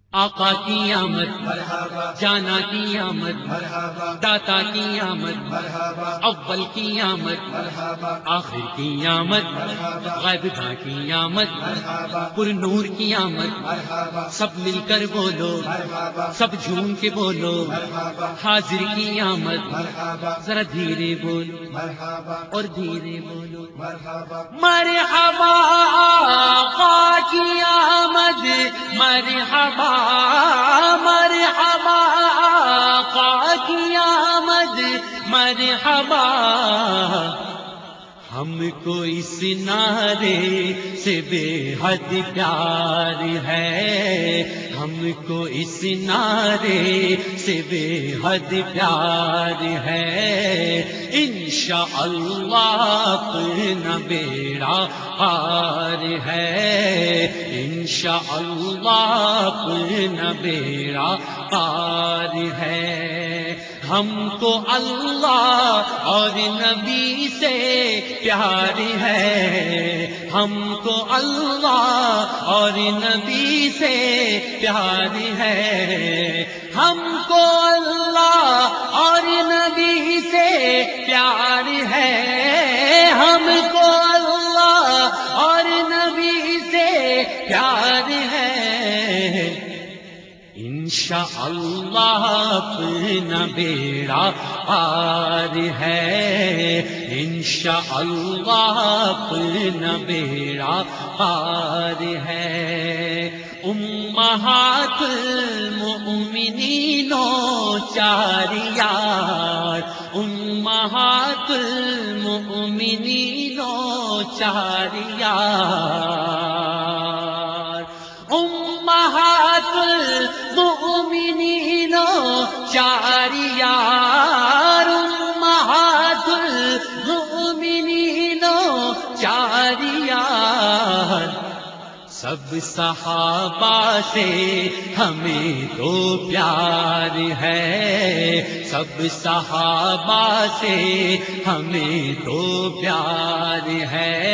آقا کی آمد جانا کی آمد داتا کی آمد اول کی آمد آخر کی آمد غیب داں کی آمد پر نور کی آمد سب مل کر بولو سب جھوم کے بولو حاضر کی آمد ذرا دھیرے بولو اور دھیرے بولو مرحبا آقا کی آمد مرحبا مرحبا آقا کی آمد مرحبا ہم کو اس نعرے سے بے حد پیار ہے ہم کو اس نعرے سے بے حد پیار ہے انشاءاللہ اپنا بیڑا پار ہے انشاءاللہ اپنا بیڑا پار ہے ہم کو اللہ اور نبی سے پیار ہے ہم کو اللہ اور نبی سے پیار ہے ہم کو اللہ اور نبی سے پیار ہے ہم کو اللہ اور نبی سے پیار ہے انشاءاللہ اپنا بیڑا پار ہے انشاءاللہ اپنا بیڑا پار ہے امہات المؤمنین چار یار امہات المؤمنین چار یار امہات المؤمنین چار یار امہات المؤمنین چار یار سب صحابہ سے ہمیں تو پیار ہے سب صحابہ سے ہمیں تو پیار ہے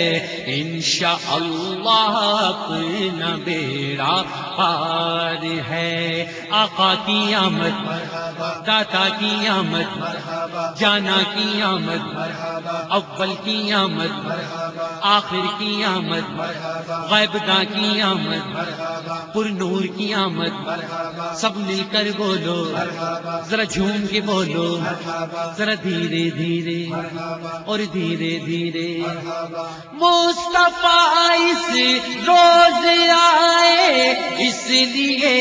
انشاءاللہ اپنا بیڑا پار ہے آقا کی آمد داتا کی آمد جانا کی آمد اول کی آمد آخر کی آمد غیب داں کی آمد پر نور کی آمد سب مل کر بولو ذرا جھوم کے بولو ذرا دھیرے دھیرے اور دھیرے دھیرے مصطفیٰ اس روز آئے اس لیے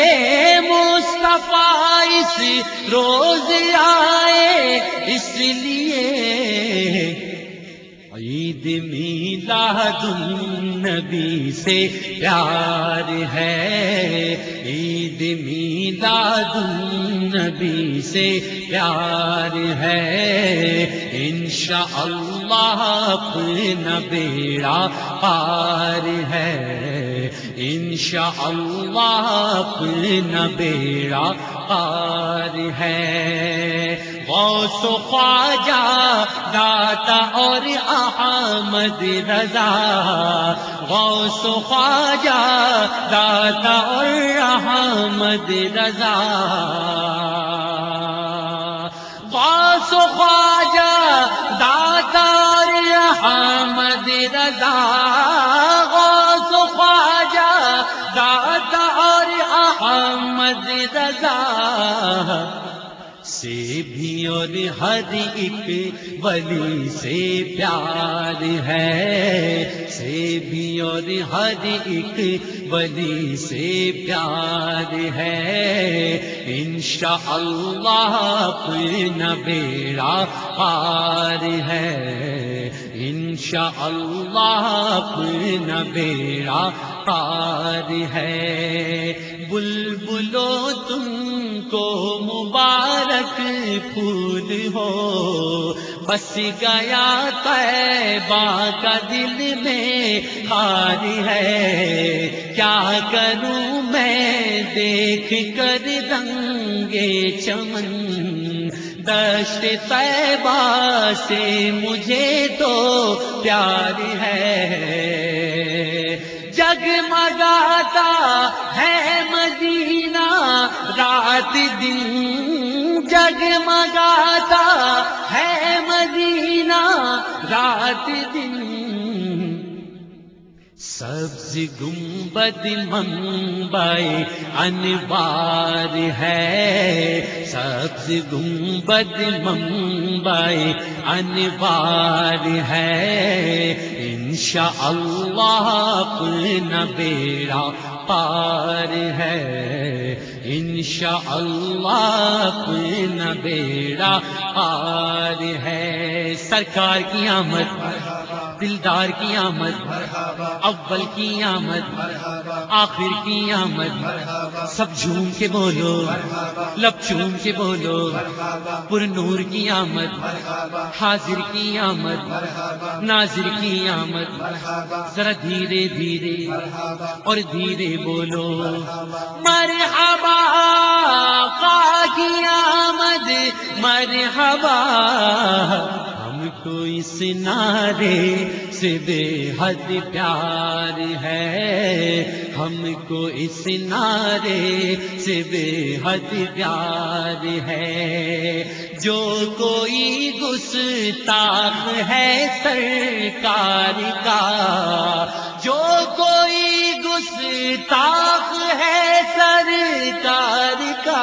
مصطفیٰ اس روز آئے اس لیے عید میلاد النبی سے پیار ہے عید میلاد النبی سے پیار ہے انشاءاللہ اپنا بیڑا پار ہے انشاءاللہ اپنا بیڑا پار ہے غوث و خواجہ داتا اور احمد رضا غوث و خواجہ داتا اور احمد رضا غوث و خواجہ داتا اور احمد رضا غوث و خواجہ داتا اور احمد رضا سے بھی اور ہر ایک ولی سے پیار ہے سے بھی اور ہر ایک ولی سے پیار ہے انشاءاللہ اپنا بیڑا پار ہے انشاءاللہ اپنا بیڑا پار ہے بلبلو تم کو مبارک پھول ہو بس گیا طیبہ کا دل میں خار ہے کیا کروں میں دیکھ کر رنگے چمن دشت طیبہ سے مجھے تو پیار ہے جگمگاتا ہے دن جگمگاتا ہے مدینہ، رات دن سبز گنبد منبع انوار ہے، سبز گنبد منبع انوار ہے، انشاءاللہ اپنا بیڑا پار ہے، انشاءاللہ اپنا بیڑا پار ہے۔ سرکار کی آمد، دلدار کی آمد، اول کی آمد، آخر کی آمد، سب جھوم کے بولو، لب چوم کے بولو، پر نور کی آمد، حاضر کی آمد، ناظر کی آمد، ذرا دھیرے دھیرے اور دھیرے بولو، مرحبا آقا کی آمد، مرحبا۔ ہم کو اس نعرے سے بے حد پیار ہے، ہم کو اس نعرے سے بے حد پیار ہے، جو کوئی گستاخ ہے سرکار کا، جو کوئی گستاخ ہے سرکار کا،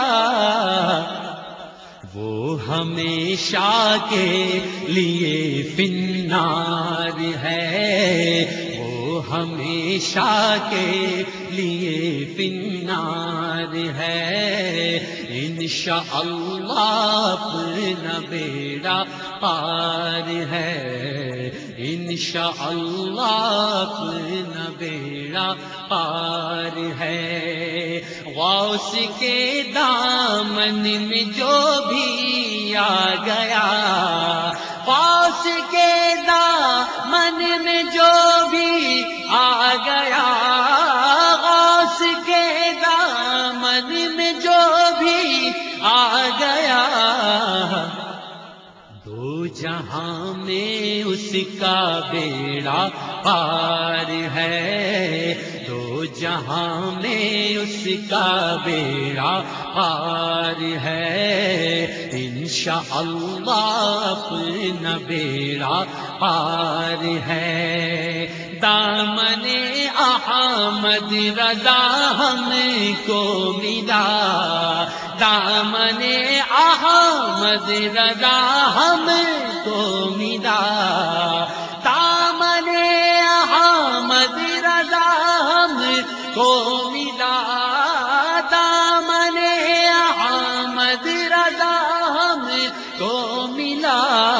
وہ ہمیشہ کے لیے فی النار ہے، وہ ہمیشہ کے لیے فی النار ہے، انشاءاللہ اپنا بیڑا پار ہے، انشاءاللہ اپنا بیڑا پار ہے۔ غوث کے دامن میں جو بھی آ گیا، غوث کے دامن میں جو بھی آ گیا، غوث کے دامن میں جو بھی آ گیا، دو جہاں میں اس کا بیڑا پار ہے، دو جہاں میں اس کا بیڑا پار ہے، انشاءاللہ اپنا بیڑا پار ہے۔ دامن احمد رضا ہم کو ملا، دامن احمد رضا ہم کو ملا، دامن احمد رضا ہم کو ملا، دامن احمد رضا ہم کو ملا۔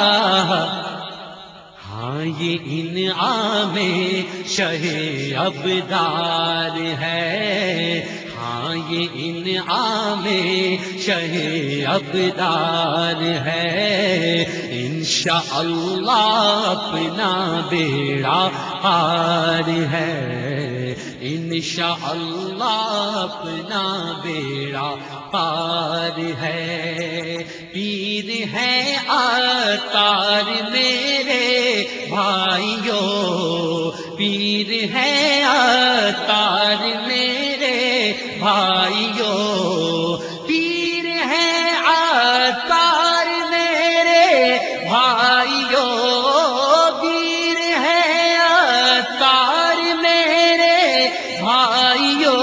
ہاں یہ انعام شہ ابدار ہے، ہاں یہ انعام شہ ابدار ہے، انشاءاللہ اپنا بیڑا پار ہے، انشاءاللہ اپنا بیڑا پار ہے۔ پیر ہے عطار میرے بھائیو، پیر ہے عطار میرے بھائیو، پیر ہے عطار میرے بھائیو، پیر ہے عطار میرے بھائیو،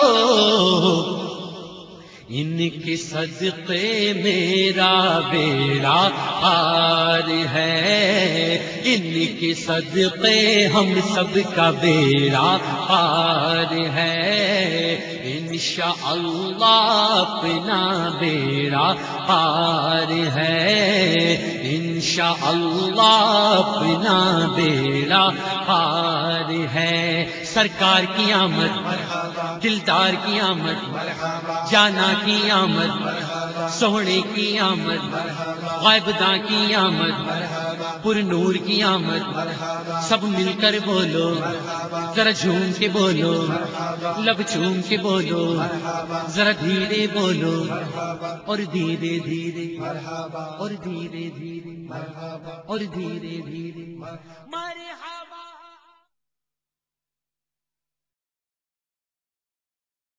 ان کے صدقے میرا بیڑا پار ہے، ان کے صدقے ہم سب کا بیڑا پار ہے، انشاءاللہ اپنا بیڑا پار ہے، انشاءاللہ اپنا بیڑا پار ہے۔ سرکار کی آمد، دلدار کی آمد، جانا کی آمد، سونے کی آمد، غائبداں کی آمد، پر نور کی آمد، سب مل کر بولو، ذرا جھوم کے بولو، لب چوم کے بولو، ذرا دھیرے بولو اور دھیرے دھیرے اور دھیرے دھیرے اور دھیرے دھیرے، مرحبا۔